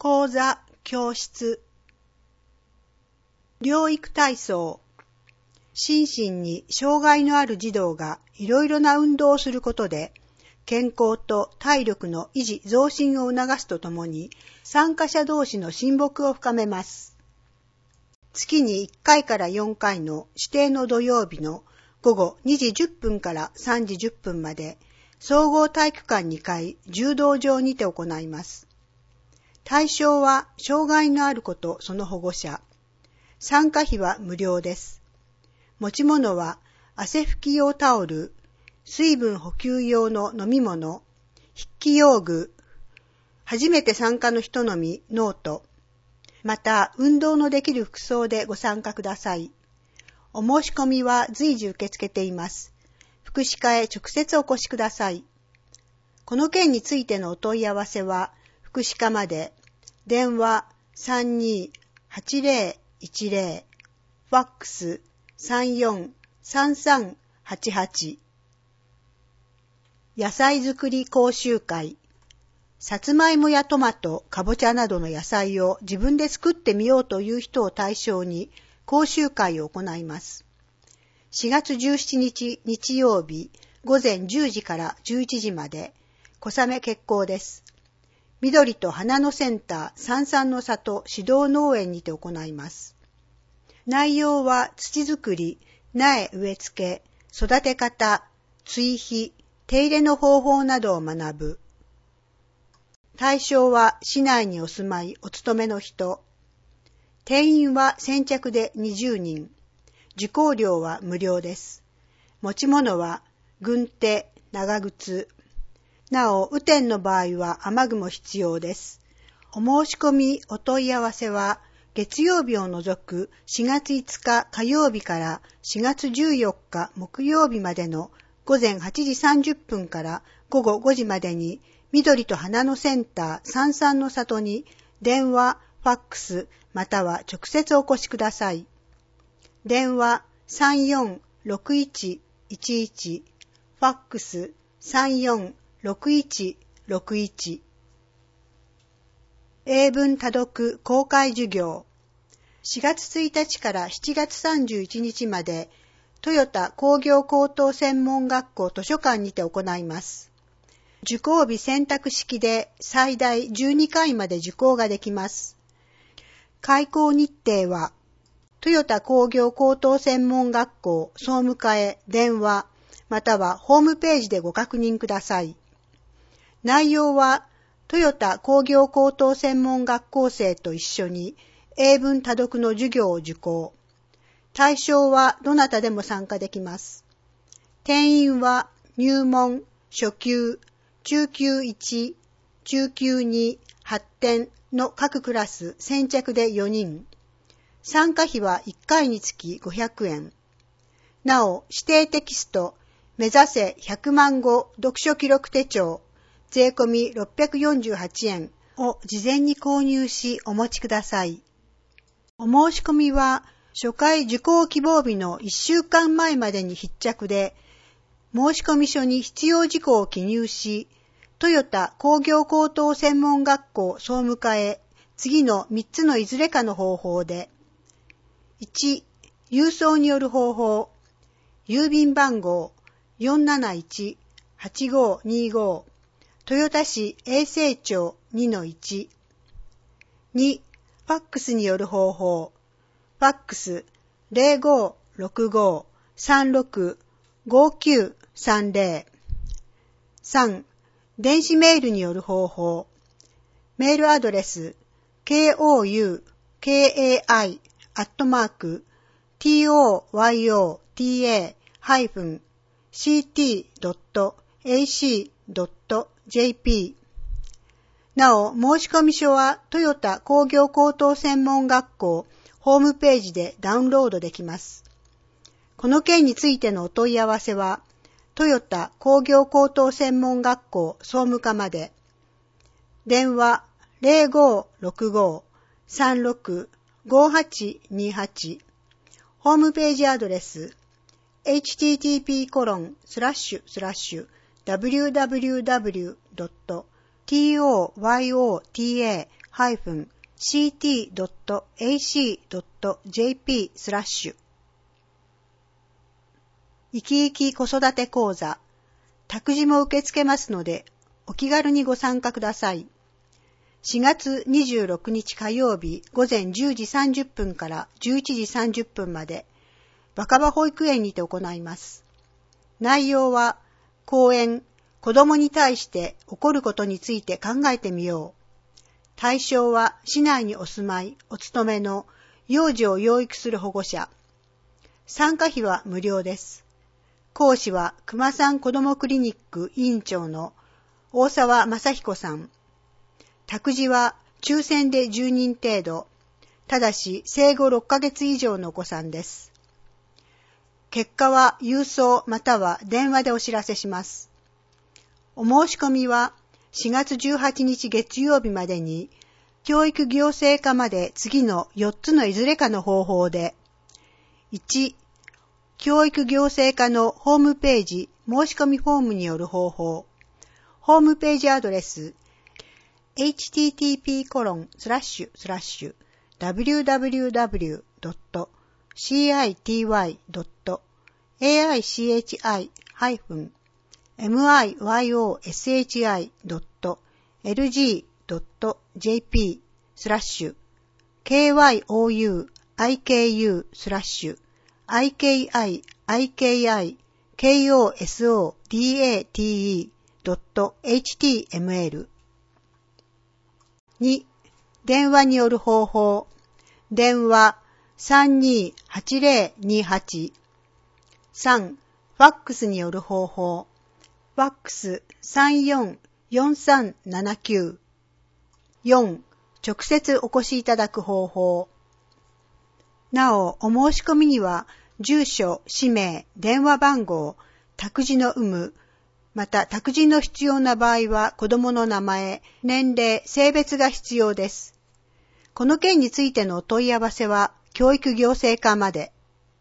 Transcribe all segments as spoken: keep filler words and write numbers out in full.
講座、教室。療育体操。心身に障害のある児童がいろいろな運動をすることで、健康と体力の維持増進を促すとともに、参加者同士の親睦を深めます。月にいっかいからよんかいの指定の土曜日の午後にじじゅっぷんからさんじじゅっぷんまで、総合体育館にかい柔道場にて行います。対象は障害のある子とその保護者。参加費は無料です。持ち物は汗拭き用タオル、水分補給用の飲み物、筆記用具、初めて参加の人のみノート、また運動のできる服装でご参加ください。お申し込みは随時受け付けています。福祉課へ直接お越しください。この件についてのお問い合わせは、福祉課まで、電話 さんにーはちぜろいちぜろ、ファックス さんよんさんさんはちはち。野菜作り講習会。さつまいもやトマト、かぼちゃなどの野菜を自分で作ってみようという人を対象に講習会を行います。しがつじゅうしちにち日曜日午前じゅうじからじゅういちじまで、小雨決行です。緑と花のセンター三々の里指導農園にて行います。内容は土作り、苗植え付け、育て方、追肥、手入れの方法などを学ぶ。対象は市内にお住まいお勤めの人。定員は先着でにじゅうにん。受講料は無料です。持ち物は軍手、長靴。なお、雨天の場合は雨具も必要です。お申し込み、お問い合わせは、月曜日を除くしがついつか火曜日からしがつじゅうよっか木曜日までの午前はちじさんじゅっぷんから午後ごじまでに、緑と花のセンター三々の里に電話、ファックス、または直接お越しください。電話 さんよんろくいちいちいち、ファックス さんよんろくいちろくいち。英文多読公開授業。しがつついたちからしちがつさんじゅういちにちまで、豊田工業高等専門学校図書館にて行います。受講日選択式で最大じゅうにかいまで受講ができます。開講日程は、豊田工業高等専門学校総務課へ電話、またはホームページでご確認ください。内容は、豊田工業高等専門学校生と一緒に英文多読の授業を受講。対象はどなたでも参加できます。定員は入門、初級、中級いち、中級に、発展の各クラス先着でよにん。参加費はいっかいにつきごひゃくえん。なお、指定テキスト、目指せひゃくまんご読書記録手帳、税込みろっぴゃくよんじゅうはちえんを事前に購入しお持ちください。お申し込みは初回受講希望日のいっしゅうかんまえまでに必着で、申込書に必要事項を記入し、豊田工業高等専門学校総務課へ次のみっつのいずれかの方法で、いち、郵送による方法、郵便番号 よんなないちはちごにご、豊田市永世町 にのいち。に、ファックスによる方法、ファックス ゼロごろくごさんろくごきゅうさんぜろ。さん、電子メールによる方法、メールアドレス コウカイ アットマーク トヨタ シーティー ドット エーシー ドット ジェーピー。なお、申込書は豊田工業高等専門学校ホームページでダウンロードできます。この件についてのお問い合わせは、豊田工業高等専門学校総務課まで。電話 ゼロごろくごさんろくごはちにはち。ホームページアドレス エイチティーティーピーコロンスラッシュスラッシュダブリューダブリューダブリュードットトヨタハイフンシーティードットエーシードットジェーピー スラッシュ生き生き子育て講座託児も受け付けますのでお気軽にご参加ください。しがつにじゅうろくにち火曜日午前じゅうじさんじゅっぷんからじゅういちじさんじゅっぷんまで若葉保育園にて行います。内容は講演子供に対して起こることについて考えてみよう。対象は市内にお住まい、お勤めの幼児を養育する保護者。参加費は無料です。講師は熊さん子どもクリニック委員長の大沢正彦さん。託児は抽選でじゅうにん程度、ただし生後ろっかげつ以上のお子さんです。結果は郵送または電話でお知らせします。お申し込みはしがつじゅうはちにち月曜日までに、教育行政課まで次のよっつのいずれかの方法で、いち、教育行政課のホームページ申し込みフォームによる方法、ホームページアドレス、エイチティーティーピーコロンスラッシュスラッシュダブリューダブリューダブリュードットシーアイティーワイドットエーアイシーエイチアイハイフンミヨシドットエルジードットジェーピー スラッシュ ケーワイオーユーアイケーユー スラッシュ アイケーアイアイケーアイケーオーエスオーディーエーティーイードットエイチティーエムエル に、電話による方法。電話さんにーはちゼロにーはち。さん、ファックスによる方法。ファックスさんよんよんさんななきゅう。よん、直接お越しいただく方法。なお、お申し込みには、住所、氏名、電話番号、託児の有無、また託児の必要な場合は子供の名前、年齢、性別が必要です。この件についてのお問い合わせは、教育行政課まで。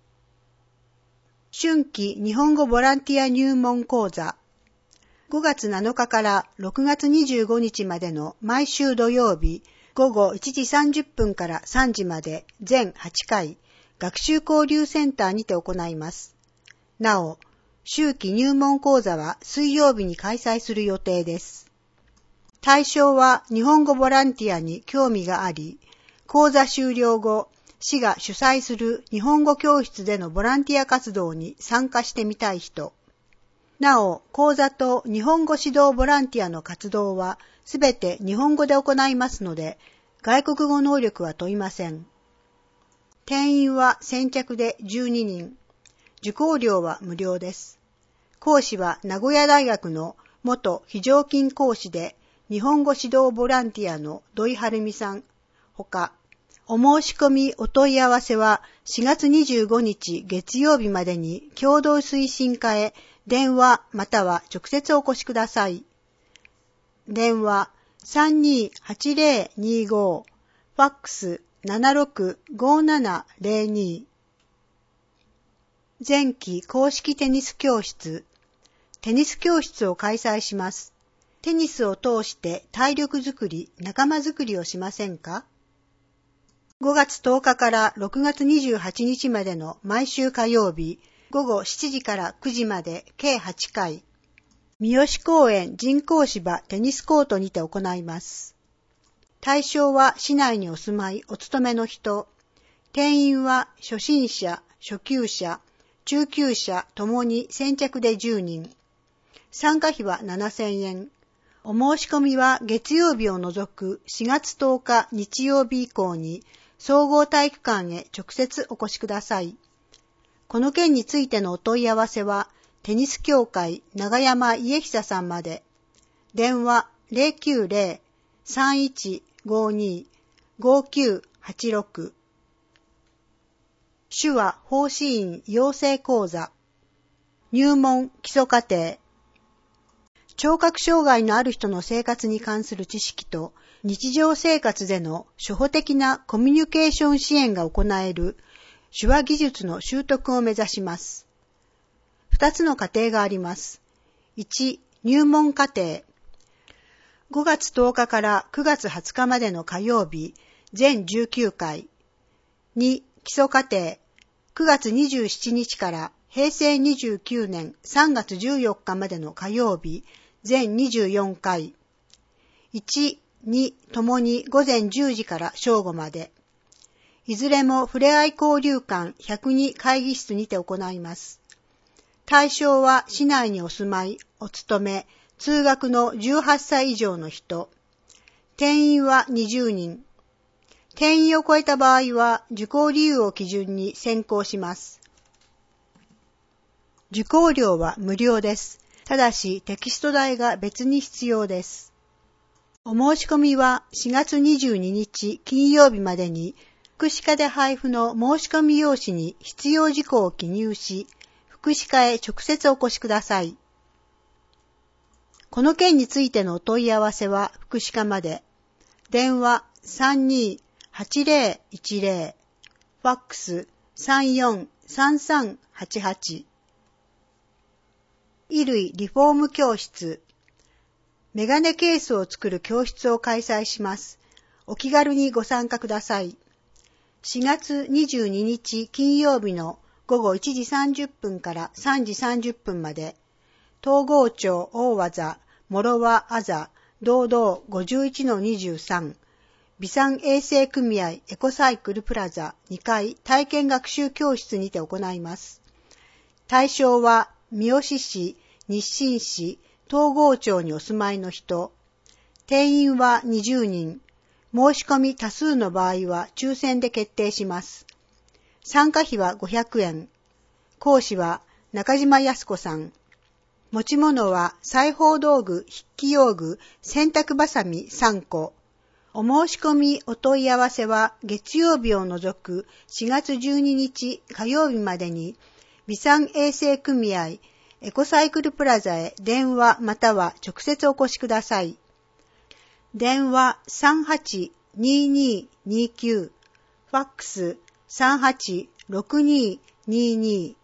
春季日本語ボランティア入門講座。ごがつなのかからろくがつにじゅうごにちまでの毎週土曜日午後いちじさんじゅっぷんからさんじまで全はちかい学習交流センターにて行います。なお、秋季入門講座は水曜日に開催する予定です。対象は日本語ボランティアに興味があり、講座終了後、市が主催する日本語教室でのボランティア活動に参加してみたい人。なお、講座と日本語指導ボランティアの活動はすべて日本語で行いますので、外国語能力は問いません。定員は先着でじゅうににん。受講料は無料です。講師は名古屋大学の元非常勤講師で日本語指導ボランティアの土井晴美さん。ほか、お申し込みお問い合わせはしがつにじゅうごにち月曜日までに共同推進課へ電話または直接お越しください。電話さんにーはちゼロにーご、ファックスななろくごななゼロに。前期公式テニス教室。テニス教室を開催します。テニスを通して体力づくり、仲間づくりをしませんか？ごがつとおかからろくがつにじゅうはちにちまでの毎週火曜日、ごごしちじからくじまで計はちかい、三好公園人工芝テニスコートにて行います。対象は市内にお住まい、お勤めの人。定員は初心者、初級者、中級者ともに先着でじゅうにん。参加費はななせんえん。お申し込みは月曜日を除くしがつとおか日曜日以降に総合体育館へ直接お越しください。この件についてのお問い合わせはテニス協会長山家久さんまで。電話ゼロきゅうゼロ さんいちごに ごきゅうはちろく。手話奉仕員養成講座。入門基礎課程。聴覚障害のある人の生活に関する知識と日常生活での初歩的なコミュニケーション支援が行える手話技術の習得を目指します。二つの課程があります。いち、入門課程。 ごがつとおかからくがつはつかまでの火曜日、全じゅうきゅうかい。に、基礎課程、くがつにじゅうしちにちからへいせいにじゅうきゅうねんさんがつじゅうよっかまでの火曜日、全にじゅうよんかい。いち、にともにごぜんじゅうじから正午まで。いずれもふれあい交流館ひゃくに会議室にて行います。対象は市内にお住まい、お勤め、通学のじゅうはっさい以上の人。定員はにじゅうにん。定員を超えた場合は受講理由を基準に選考します。受講料は無料です。ただしテキスト代が別に必要です。お申し込みはしがつにじゅうににち金曜日までに福祉課で配布の申し込み用紙に必要事項を記入し、福祉課へ直接お越しください。この件についてのお問い合わせは福祉課まで。電話 さんにーはちぜろいちぜろ、ファックス さんよんさんさんはちはち。衣類リフォーム教室。メガネケースを作る教室を開催します。お気軽にご参加ください。しがつにじゅうににち金曜日のごごいちじさんじゅっぷんからさんじさんじゅっぷんまで、東郷町大和座、諸和あざ、道道 ごじゅういちのにじゅうさん、備産衛生組合エコサイクルプラザにかい体験学習教室にて行います。対象は三好市、日清市、東郷町にお住まいの人。定員はにじゅうにん。申し込み多数の場合は抽選で決定します。参加費はごひゃくえん。講師は中島康子さん。持ち物は裁縫道具、筆記用具、洗濯バサミさんこ。お申し込みお問い合わせは月曜日を除くしがつじゅうににち火曜日までに備産衛生組合エコサイクルプラザへ電話または直接お越しください。電話 さんはちにーにーにーきゅう、ファックス さんはちろくにーにーに